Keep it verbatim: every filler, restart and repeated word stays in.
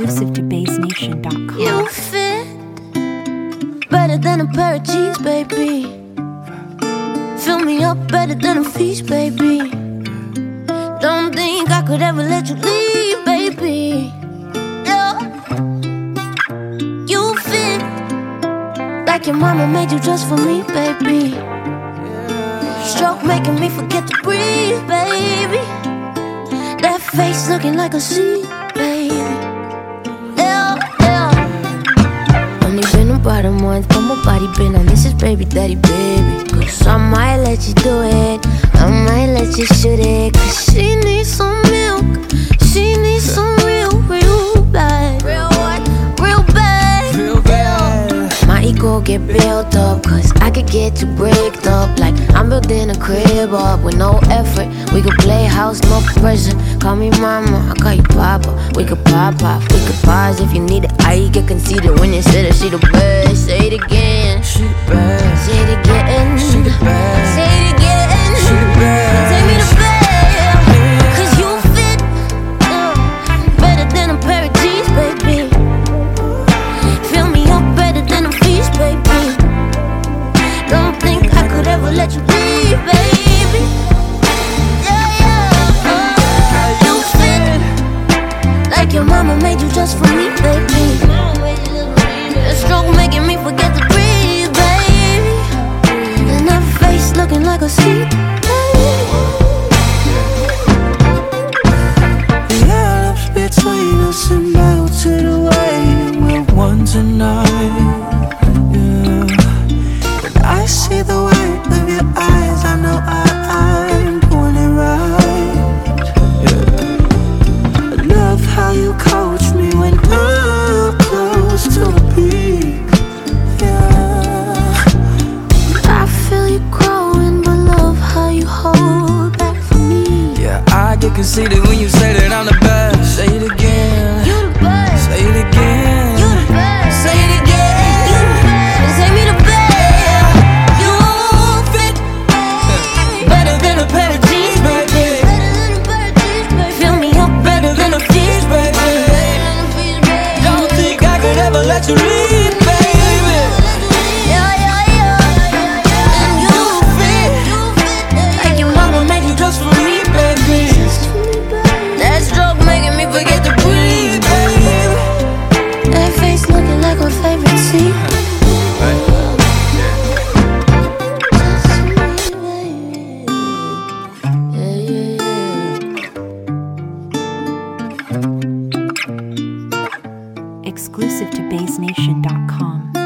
Exclusive to Bass Nation dot com. You fit better than a pair of jeans, baby. Fill me up better than a feast, baby. Don't think I could ever let you leave, baby. Yeah. You fit like your mama made you just for me, baby. Stroke making me forget to breathe, baby. That face looking like a sea, baby. Yeah, yeah. Only been about a month, but my body been on this is baby daddy, baby. Cause I might let you do it, I might let you shoot it. Cause she needs some milk, she needs some real, real bad. Real what? Real bad. Real bad. My ego get built up, cause I could get you breaked up. Like I'm building a crib up with no effort. We could play house, no pressure. Call me mama, I call you papa. We could pop off, we could pause if you need it. I get conceited when you said that she the best. Say it again, She the best. say it again, She the best. say it again. She the best. Take me to bed, cause you fit uh, better than a pair of jeans, baby. Fill me up better than a feast, baby. Don't think I could ever let you leave, baby. Yeah, yeah. Uh, you fit like your mama made you just for me, baby. A stroke making me forget to breathe, baby. And that face looking like a sea, The lips between us and melted away. We're one tonight. Yeah. When I see the white of your eyes, I know I, I'm doing it right. Yeah. I love how you coach me when I'm close to the peak. Yeah. I feel you growing, but love how you hold back for me. Yeah, I get conceited when you say that I'm the best. Say it again. You the best, Say it again. you the best. Say it again, you the best. Take me to bed. You fit better than a pair of jeans, baby. Fill me up better than a feast, baby. Don't think I could ever let you leave, baby. Yeah, yeah, yeah. And you fit like your mama made you just for me, baby. That stroke making me forget to breathe, baby. That face looking like my favorite scene. Exclusive to Bass Nation dot com.